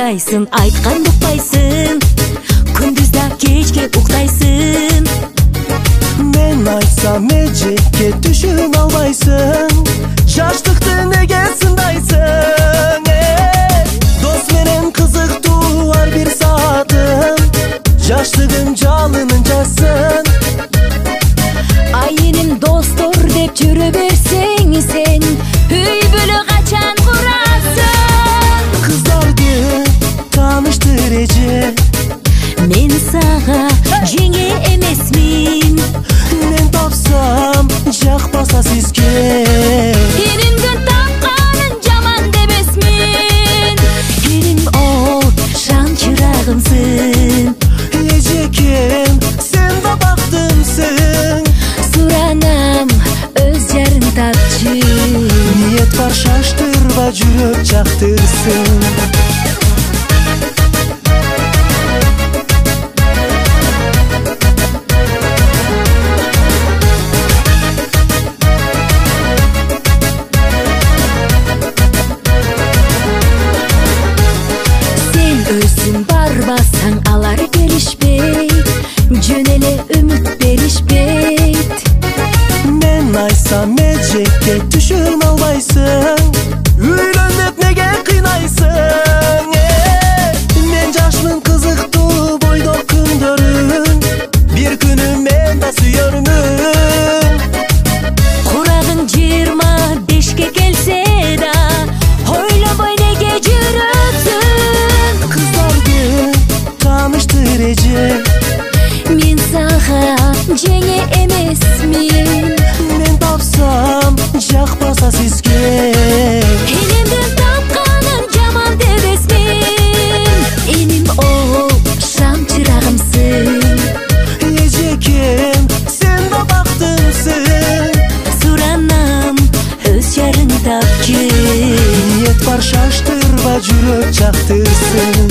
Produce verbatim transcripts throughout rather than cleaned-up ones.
ырдайсың, айтканды укпайсың, күндүз да кечке уктайсың. Мен айтсам эжекке түшүн албайсың, жаштыкты неге сындайсың? Дос менен кызыктуу ар бир саатым, жаштыгым жалынын жассын. Айыным достор деп жүрө берсең сен, үй бүлө качан курасың? Кыздарды тааныштыр эже, мен сага жеңе эмесмин. Мен тапсам жакпаса сизге, Эримдин тапканын жаман дебесмин. Эрим о шам чырагымсың, эжекем сен да бактымсың. суранам өз жарын тапчы. Ниет бар шаштырба, жүрөк жактырсын. Өзүң барбасаң алар келишпейт, жөн эле үмүт беришпейт. Мен айтсам эжекке түшүн албайсың, үйлөн деп неге кыйнайсың? Мен жашмын кызыктуу бойдок күндөрүн, бир күнү мен да сүйөрмүн. Курагың жыйырма бешке келсе да, ойлобой неге жүрөсүң? Тааныштыр эже, Мен сага жеңе эмесмин. Мен тапсам жакпаса сизге, Энимдин тапканын жаман дебесмин. Эним о шам чырагымсың, эжекем сен да бактымсың. суранам өз жарың тапчы. Ниет бар шаштырба, жүрөк жактырсын.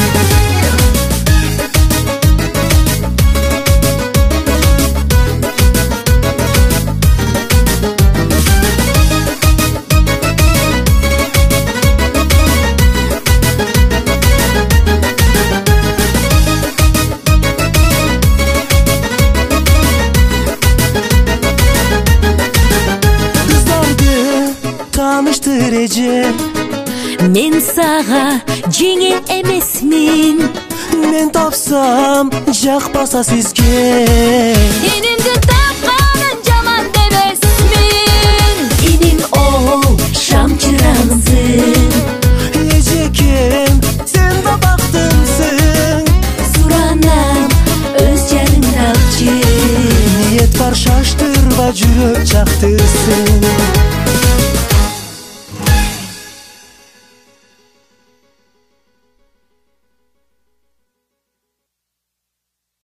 Тааныштыр эже, Мен сага жеңе эмесмин. Мен тапсам жакпаса сизге, Энимдин тапканын жаман дебесмин. Эним о шам чырагымсың, эжекем сен да бактымсың. суранам өз жарың тапчы. Ниет бар шаштырба, жүрөк жактырсын.